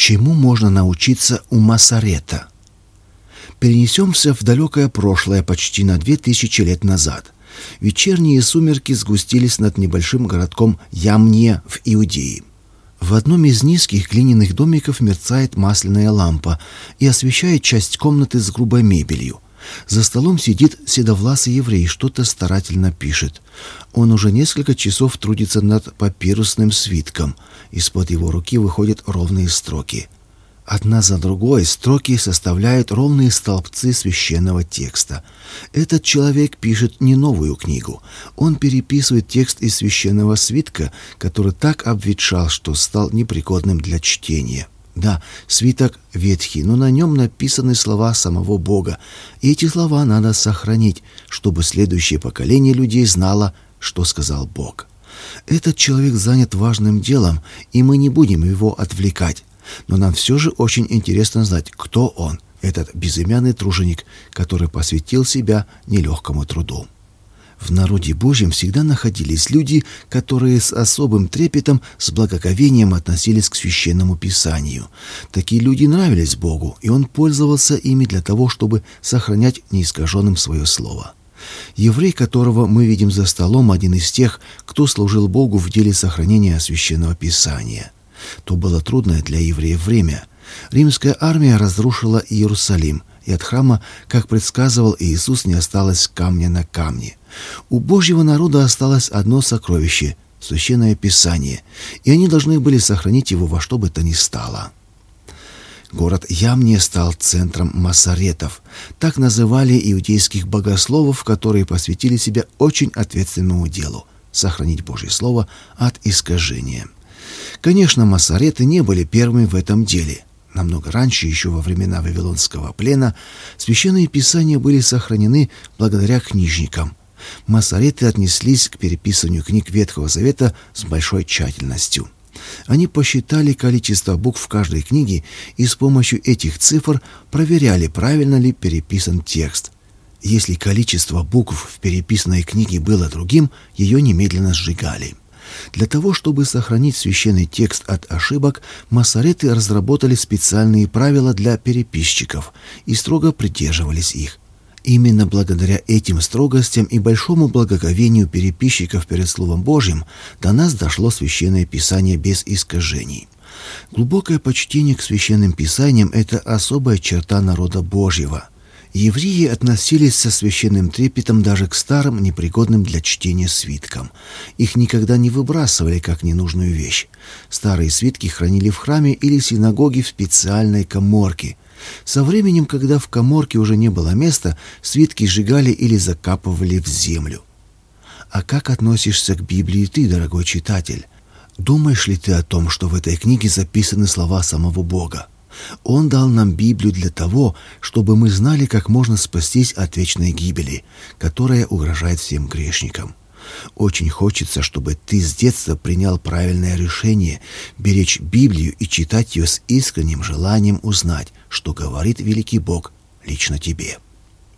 Чему можно научиться у Массарета? Перенесемся в далекое прошлое почти на 2000 лет назад. Вечерние сумерки сгустились над небольшим городком Ямне в Иудее. В одном из низких глиняных домиков мерцает масляная лампа и освещает часть комнаты с грубой мебелью. За столом сидит седовласый еврей, что-то старательно пишет. Он уже несколько часов трудится над папирусным свитком. Из-под его руки выходят ровные строки. Одна за другой строки составляют ровные столбцы священного текста. Этот человек пишет не новую книгу. Он переписывает текст из священного свитка, который так обветшал, что стал непригодным для чтения. Да, свиток ветхий, но на нем написаны слова самого Бога. И эти слова надо сохранить, чтобы следующее поколение людей знало, что сказал Бог. Этот человек занят важным делом, и мы не будем его отвлекать. Но нам все же очень интересно знать, кто он, этот безымянный труженик, который посвятил себя нелегкому труду. В народе Божьем всегда находились люди, которые с особым трепетом, с благоговением относились к священному писанию. Такие люди нравились Богу, и Он пользовался ими для того, чтобы сохранять неискаженным свое слово. Еврей, которого мы видим за столом, один из тех, кто служил Богу в деле сохранения священного писания. То было трудное для евреев время. Римская армия разрушила Иерусалим, и от храма, как предсказывал Иисус, не осталось камня на камне. У Божьего народа осталось одно сокровище — Священное Писание, и они должны были сохранить его во что бы то ни стало. Город Ямне стал центром массаретов. Так называли иудейских богословов, которые посвятили себя очень ответственному делу — сохранить Божье Слово от искажения. Конечно, массареты не были первыми в этом деле. Намного раньше, еще во времена Вавилонского плена, священные писания были сохранены благодаря книжникам. Массареты отнеслись к переписыванию книг Ветхого Завета с большой тщательностью. Они посчитали количество букв в каждой книге и с помощью этих цифр проверяли, правильно ли переписан текст. Если количество букв в переписанной книге было другим, ее немедленно сжигали. Для того, чтобы сохранить священный текст от ошибок, массареты разработали специальные правила для переписчиков и строго придерживались их. Именно благодаря этим строгостям и большому благоговению переписчиков перед Словом Божьим до нас дошло священное Писание без искажений. Глубокое почтение к священным писаниям – это особая черта народа Божьего. Евреи относились со священным трепетом даже к старым, непригодным для чтения свиткам. Их никогда не выбрасывали как ненужную вещь. Старые свитки хранили в храме или синагоге в специальной каморке. Со временем, когда в каморке уже не было места, свитки сжигали или закапывали в землю. А как относишься к Библии ты, дорогой читатель? Думаешь ли ты о том, что в этой книге записаны слова самого Бога? Он дал нам Библию для того, чтобы мы знали, как можно спастись от вечной гибели, которая угрожает всем грешникам. Очень хочется, чтобы ты с детства принял правильное решение беречь Библию и читать ее с искренним желанием узнать, что говорит великий Бог лично тебе.